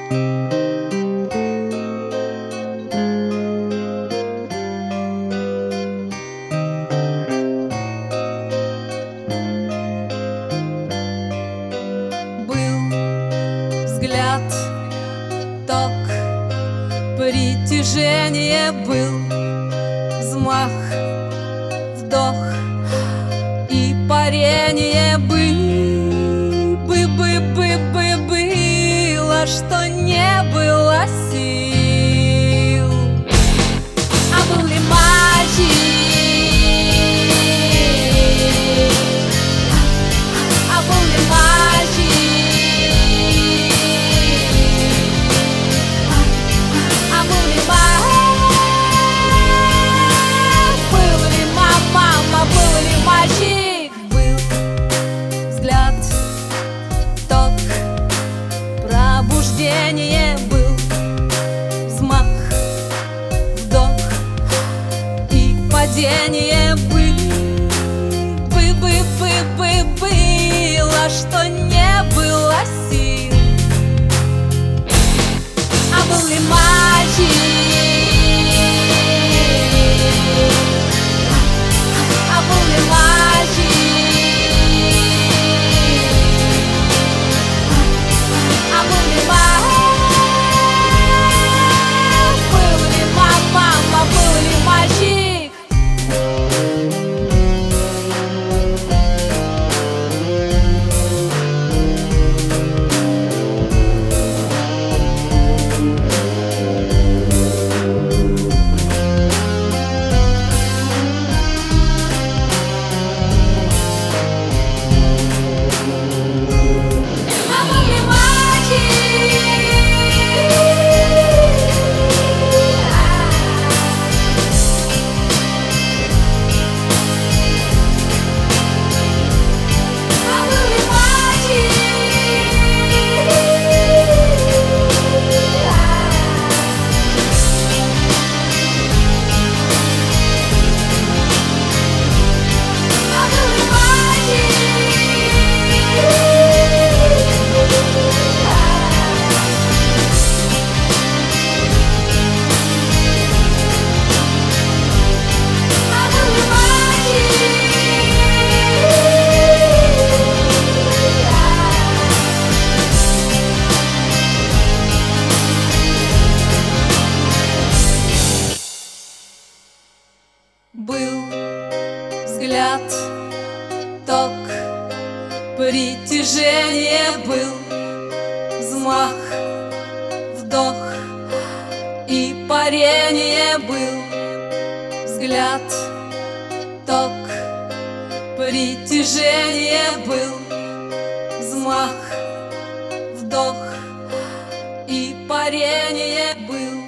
Взгляд, ток, притяжение был, взмах, вдох и парение было, что не было сил. А был ли мальчик? А был ли мальчик? Мальчик был, взгляд, ток, пробуждение был, взмах, вдох и падение было, что не было сил. А был ли мальчик? Был взгляд, ток, притяжение был, взмах, вдох и парение был. Взгляд, ток, притяжение был, взмах, вдох и парение был.